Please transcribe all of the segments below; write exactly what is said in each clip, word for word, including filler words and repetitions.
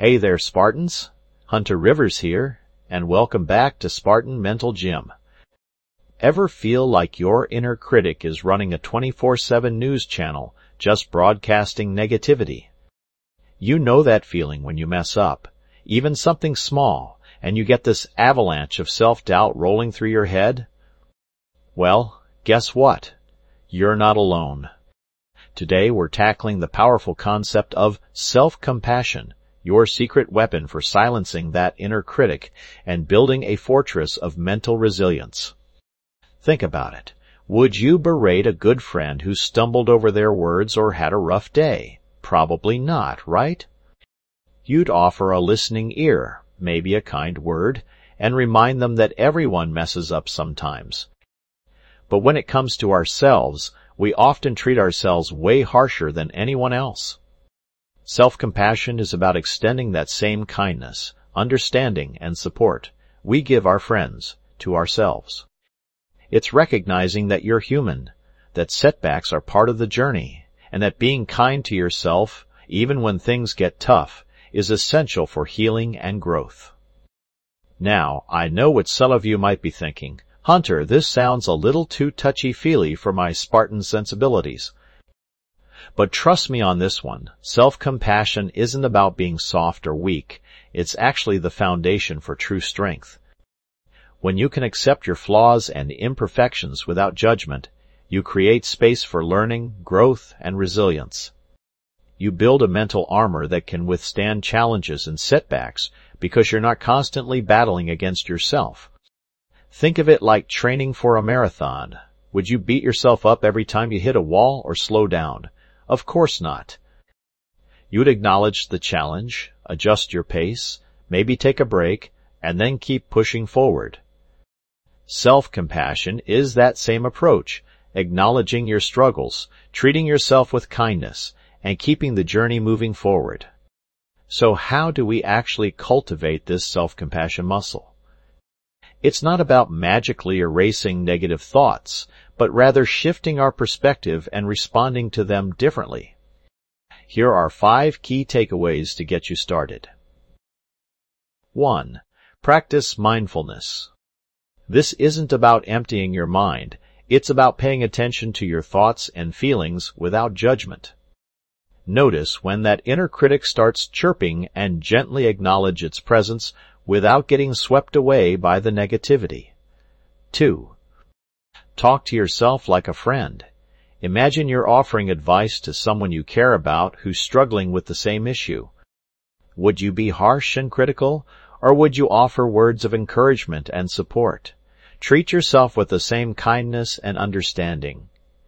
Hey there, Spartans. Hunter Rivers here, and welcome back to Spartan Mental Gym. Ever feel like your inner critic is running a twenty-four seven news channel, just broadcasting negativity? You know that feeling when you mess up, even something small, and you get this avalanche of self-doubt rolling through your head? Well, guess what? You're not alone. Today we're tackling the powerful concept of self-compassion, your secret weapon for silencing that inner critic and building a fortress of mental resilience. Think about it. Would you berate a good friend who stumbled over their words or had a rough day? Probably not, right? You'd offer a listening ear, maybe a kind word, and remind them that everyone messes up sometimes. But when it comes to ourselves, we often treat ourselves way harsher than anyone else. Self-compassion is about extending that same kindness, understanding, and support we give our friends to ourselves. It's recognizing that you're human, that setbacks are part of the journey, and that being kind to yourself, even when things get tough, is essential for healing and growth. Now, I know what some of you might be thinking. Hunter, this sounds a little too touchy-feely for my Spartan sensibilities. But trust me on this one, self-compassion isn't about being soft or weak. It's actually the foundation for true strength. When you can accept your flaws and imperfections without judgment, you create space for learning, growth, and resilience. You build a mental armor that can withstand challenges and setbacks because you're not constantly battling against yourself. Think of it like training for a marathon. Would you beat yourself up every time you hit a wall or slow down? Of course not. You would acknowledge the challenge, adjust your pace, maybe take a break, and then keep pushing forward. Self-compassion is that same approach, acknowledging your struggles, treating yourself with kindness, and keeping the journey moving forward. So how do we actually cultivate this self-compassion muscle? It's not about magically erasing negative thoughts, but rather shifting our perspective and responding to them differently. Here are five key takeaways to get you started. One. Practice mindfulness. This isn't about emptying your mind. It's about paying attention to your thoughts and feelings without judgment. Notice when that inner critic starts chirping and gently acknowledge its presence without getting swept away by the negativity. Two. Talk to yourself like a friend. Imagine you're offering advice to someone you care about who's struggling with the same issue. Would you be harsh and critical, or would you offer words of encouragement and support? Treat yourself with the same kindness and understanding.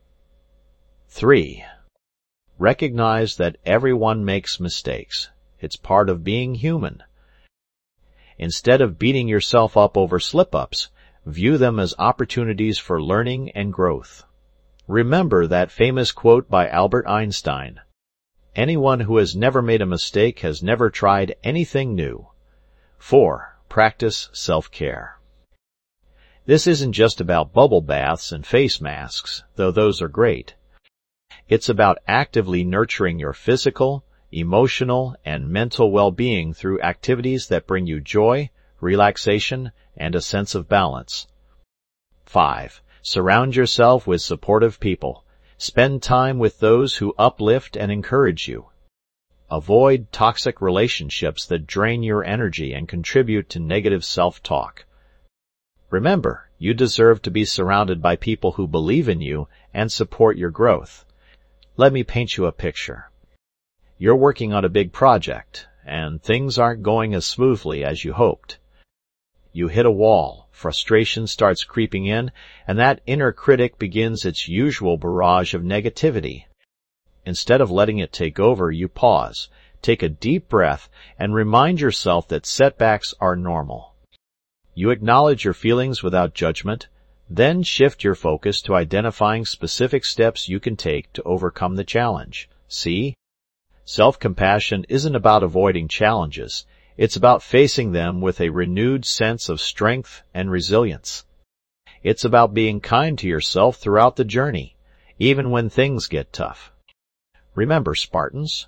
Three. Recognize that everyone makes mistakes. It's part of being human. Instead of beating yourself up over slip-ups, view them as opportunities for learning and growth. Remember that famous quote by Albert Einstein, "Anyone who has never made a mistake has never tried anything new." Four. Practice self-care. This isn't just about bubble baths and face masks, though those are great. It's about actively nurturing your physical, emotional, and mental well-being through activities that bring you joy, relaxation, and a sense of balance. Five. Surround yourself with supportive people. Spend time with those who uplift and encourage you. Avoid toxic relationships that drain your energy and contribute to negative self-talk. Remember, you deserve to be surrounded by people who believe in you and support your growth. Let me paint you a picture. You're working on a big project, and things aren't going as smoothly as you hoped. You hit a wall, frustration starts creeping in, and that inner critic begins its usual barrage of negativity. Instead of letting it take over, you pause, take a deep breath, and remind yourself that setbacks are normal. You acknowledge your feelings without judgment, then shift your focus to identifying specific steps you can take to overcome the challenge. See? Self-compassion isn't about avoiding challenges. It's about facing them with a renewed sense of strength and resilience. It's about being kind to yourself throughout the journey, even when things get tough. Remember, Spartans,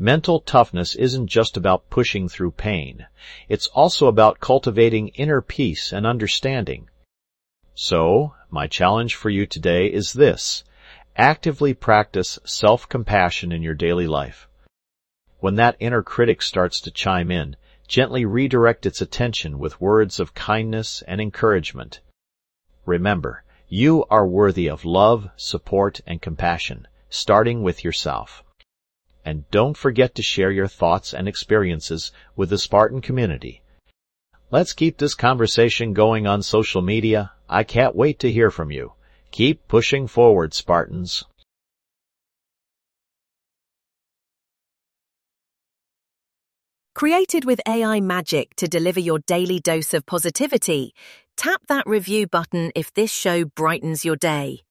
Mental toughness isn't just about pushing through pain. It's also about cultivating inner peace and understanding. So, my challenge for you today is this: actively practice self-compassion in your daily life. When that inner critic starts to chime in, gently redirect its attention with words of kindness and encouragement. Remember, you are worthy of love, support, and compassion, starting with yourself. And don't forget to share your thoughts and experiences with the Spartan community. Let's keep this conversation going on social media. I can't wait to hear from you. Keep pushing forward, Spartans. Created with A I magic to deliver your daily dose of positivity, tap that review button if this show brightens your day.